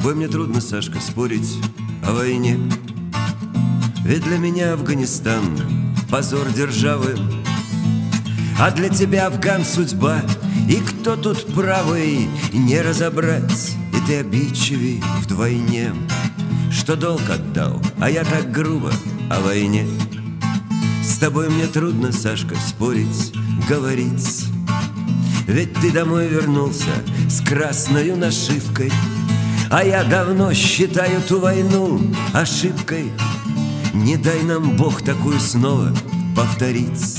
тобой мне трудно, Сашка, спорить о войне. Ведь для меня Афганистан — позор державы, а для тебя Афган — судьба. И кто тут правый, не разобрать, и ты обидчивей вдвойне. Что долг отдал, а я так грубо о войне. С тобой мне трудно, Сашка, спорить, говорить. Ведь ты домой вернулся с красною нашивкой, а я давно считаю ту войну ошибкой. Не дай нам Бог такую снова повторить.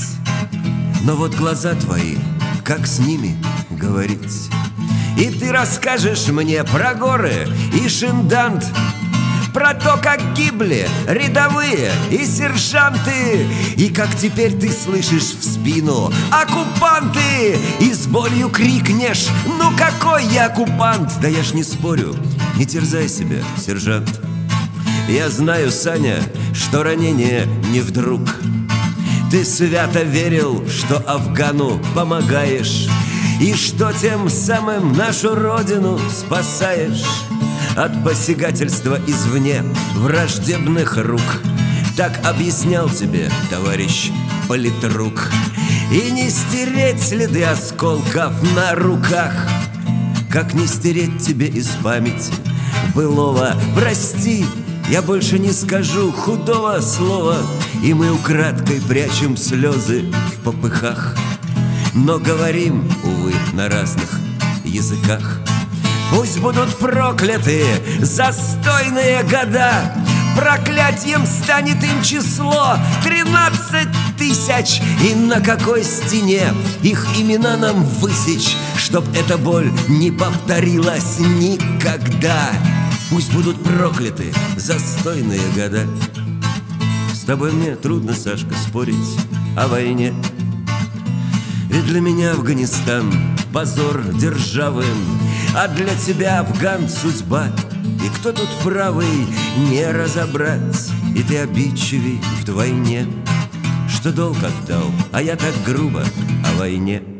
Но вот глаза твои, как с ними говорить? И ты расскажешь мне про горы и Шиндант, про то, как гибли рядовые и сержанты, и как теперь ты слышишь в спину оккупанты, и с болью крикнешь: ну какой я оккупант? Да я ж не спорю, не терзай себя, сержант. Я знаю, Саня, что ранение не вдруг. Ты свято верил, что Афгану помогаешь, и что тем самым нашу родину спасаешь от посягательства извне враждебных рук. Так объяснял тебе товарищ политрук. И не стереть следы осколков на руках, как не стереть тебе из памяти былого. Прости, я больше не скажу худого слова, и мы украдкой прячем слезы в попыхах, но говорим, увы, на разных языках. Пусть будут прокляты застойные года, проклятием станет им число 13 тысяч. И на какой стене их имена нам высечь, чтоб эта боль не повторилась никогда? Пусть будут прокляты застойные года. С тобой мне трудно, Сашка, спорить о войне. Ведь для меня Афганистан — позор державы, а для тебя Афган — судьба. И кто тут правый, не разобрать, и ты обидчивей вдвойне. Что долг отдал, а я так грубо о войне.